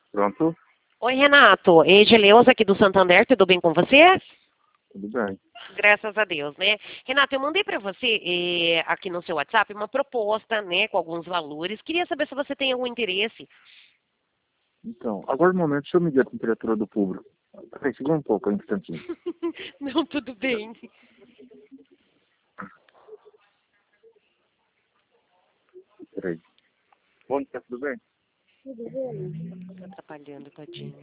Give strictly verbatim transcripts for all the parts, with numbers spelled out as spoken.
Pronto? Oi, Renato. Edileuza aqui do Santander, tudo bem com você? Tudo bem. Graças a Deus, né? Renato, eu mandei para você eh, aqui no seu WhatsApp uma proposta, né, com alguns valores. Queria saber se você tem algum interesse. Então, agora no momento, deixa eu medir a temperatura do público. Peraí, segura um pouco, um instantinho. Não, tudo bem. Peraí. Bom dia, tudo bem? Tá atrapalhando, tadinho.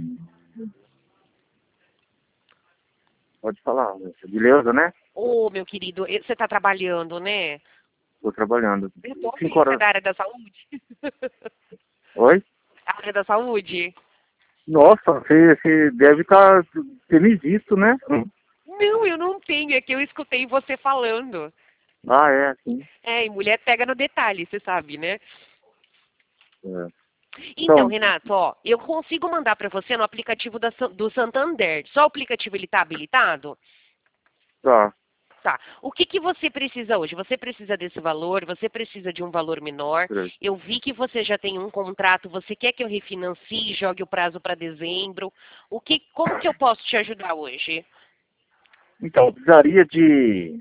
Pode falar, moça. Beleza, né? Ô, meu querido, eh, você está trabalhando, né? Tô trabalhando. Eu tô bem. Cinco Você é horas. da área da saúde? Oi? Área da saúde? Nossa, você, você deve estar ter me visto, né? Hum. Não, eu não tenho. É que eu escutei você falando. Ah, é, sim. É, e mulher pega no detalhe, você sabe, né? É. Então, Então, Renato, ó, eu consigo mandar para você no aplicativo da San- do Santander. Só o aplicativo ele está habilitado? tá. Tá. O que, que você precisa hoje? Você precisa desse valor? Você precisa de um valor menor? Peraí. Eu vi que você já tem um contrato. Você quer que eu refinancie, jogue o prazo para dezembro? O que, como que eu posso te ajudar hoje? Então, eu precisaria de,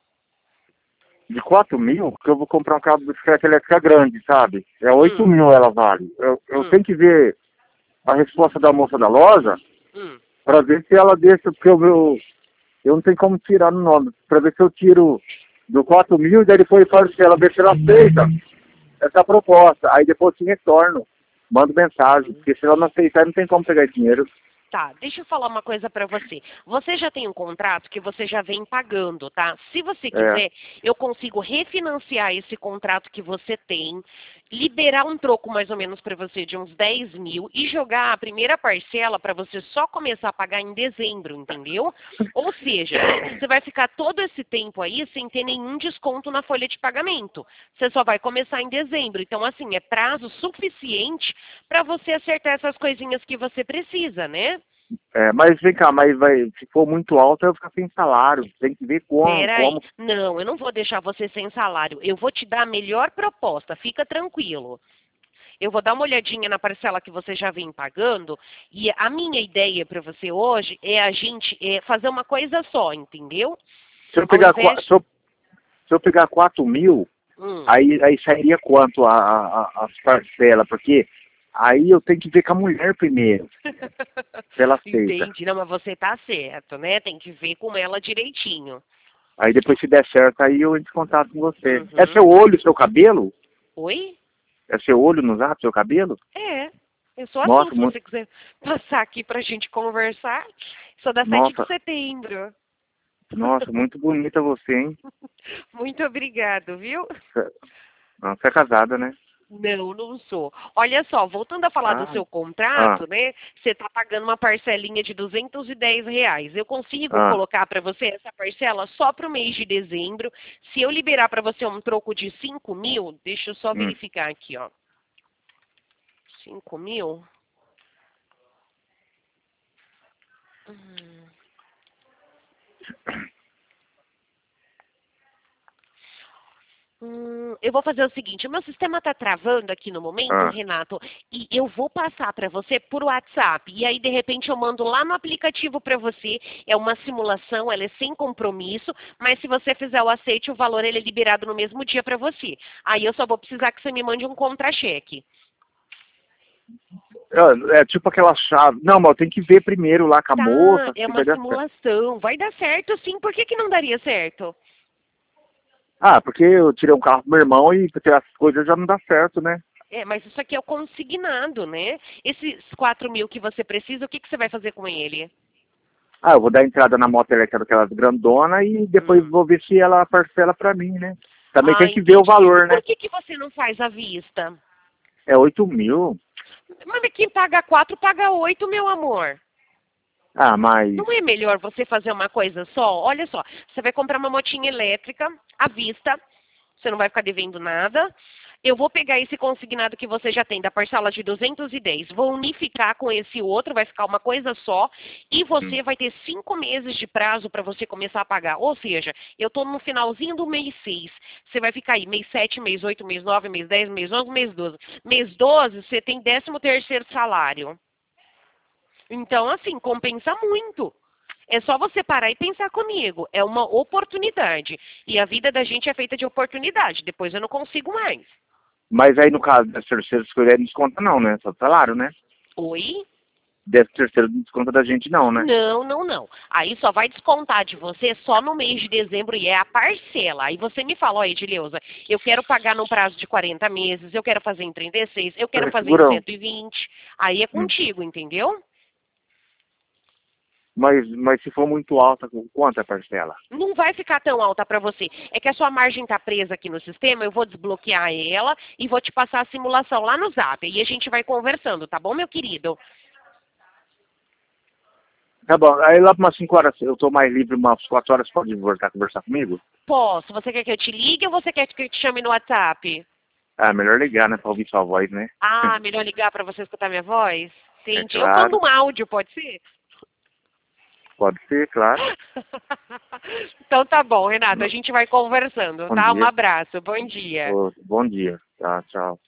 de quatro mil, porque eu vou comprar um carro de bicicleta elétrica grande, sabe? É oito Hum, mil ela vale. Eu, eu hum, tenho que ver a resposta da moça da loja hum. para ver se ela deixa, porque o meu, eu não tenho como tirar no nome, para ver se eu tiro do quatro mil e daí depois parcela, ver se ela aceita essa proposta. Aí depois eu te retorno, mando mensagem, porque se ela não aceitar, não tem como pegar esse dinheiro. Tá, deixa eu falar uma coisa para você. Você já tem um contrato que você já vem pagando, tá? Se você É, quiser, eu consigo refinanciar esse contrato que você tem, liberar um troco mais ou menos para você de uns dez mil e jogar a primeira parcela para você só começar a pagar em dezembro, entendeu? Ou seja, você vai ficar todo esse tempo aí sem ter nenhum desconto na folha de pagamento. Você só vai começar em dezembro. Então, assim, é prazo suficiente para você acertar essas coisinhas que você precisa, né? é, mas vem cá, mas vai, se for muito alto, eu vou ficar sem salário. Tem que ver como, Peraí. como. Não, eu não vou deixar você sem salário. Eu vou te dar a melhor proposta. Fica tranquilo. Eu vou dar uma olhadinha na parcela que você já vem pagando. E a minha ideia para você hoje é a gente é, fazer uma coisa só, entendeu? Se eu Ao pegar, qua- invés. se eu, se eu pegar quatro mil, Hum. aí, aí sairia quanto a, a, a- as parcelas? Porque aí eu tenho que ver com a mulher primeiro, se ela aceita. Entendi. Não, mas você tá certo, né? Tem que ver com ela direitinho. Aí depois, se der certo, aí eu entro em contato com você. É Uhum. seu olho, seu cabelo? Oi? É seu olho no zap, seu cabelo? É. Eu sou assim, Nossa, se muito, você quiser passar aqui pra gente conversar. Sou da sete de nossa, setembro. nossa, muito bonita você, hein? Muito obrigado, viu? Você ah, você é casada, né? Não, não sou. Olha só, voltando a falar do Ah, seu ah, contrato, né? Você está pagando uma parcelinha de duzentos e dez reais. Eu consigo ah, colocar para você essa parcela só para o mês de dezembro. Se eu liberar para você um troco de cinco mil, deixa eu só hum. verificar aqui, ó. Cinco mil? Hum. Hum, eu vou fazer o seguinte, o meu sistema está travando aqui no momento, Ah, Renato, e eu vou passar para você por WhatsApp. E aí, de repente, eu mando lá no aplicativo para você. É uma simulação, ela é sem compromisso, mas se você fizer o aceite, o valor ele é liberado no mesmo dia para você. Aí eu só vou precisar que você me mande um contra-cheque. é, é tipo aquela chave. Não, mas eu tenho que ver primeiro lá com a Tá, moça é se uma vai dar certo. simulação. Vai dar certo, sim. Por que que não daria certo? Ah, porque eu tirei um carro pro meu irmão e pra tirar essas coisas já não dá certo, né? É, mas isso aqui é o consignado, né? Esses quatro mil que você precisa, o que que você vai fazer com ele? Ah, eu vou dar entrada na moto elétrica daquelas grandona e depois Hum. vou ver se ela parcela pra mim, né? Também Ah, tem que ver o entendi. E valor, por né? que que você não faz à vista? É oito mil. Mas quem paga quatro paga oito, meu amor. Ah, mas. Não é melhor você fazer uma coisa só? Olha só, você vai comprar uma motinha elétrica à vista, você não vai ficar devendo nada. Eu vou pegar esse consignado que você já tem, da parcela de duzentos e dez, vou unificar com esse outro, vai ficar uma coisa só, e você vai ter cinco meses de prazo para você começar a pagar. Ou seja, eu estou no finalzinho do mês seis. Você vai ficar aí mês sete, mês oito, mês nove, mês dez, mês onze, mês doze. Mês doze, você tem décimo terceiro salário. Então, assim, compensa muito. É só você parar e pensar comigo. É uma oportunidade. E a vida da gente é feita de oportunidade. Depois eu não consigo mais. Mas aí no caso das terceiras escolher não desconta não, né? Só salário, né? Oi? Desse terceiro não desconta da gente não, né? Não, não, não. Aí só vai descontar de você só no mês de dezembro e é a parcela. Aí você me fala, ó, Edileuza, eu quero pagar num prazo de quarenta meses, eu quero fazer em trinta e seis, eu quero É fazer em segurão. cento e vinte. Aí é Hum. contigo, entendeu? Mas, mas se for muito alta, quanto é a parcela? Não vai ficar tão alta para você. É que a sua margem está presa aqui no sistema, eu vou desbloquear ela e vou te passar a simulação lá no Zap. E a gente vai conversando, tá bom, meu querido? Tá bom, aí lá para umas cinco horas, eu tô mais livre, umas quatro horas, pode voltar a conversar comigo? Posso. Você quer que eu te ligue ou você quer que eu te chame no WhatsApp? Ah, melhor ligar, né, pra ouvir sua voz, né? Ah, melhor ligar para você escutar minha voz? É Entendi. Eu claro, mando um áudio, pode ser? pode ser, claro. Então tá bom, Renato. A gente vai conversando, Bom tá? Um dia. abraço. Bom dia. Ô, bom dia. Tá, tchau.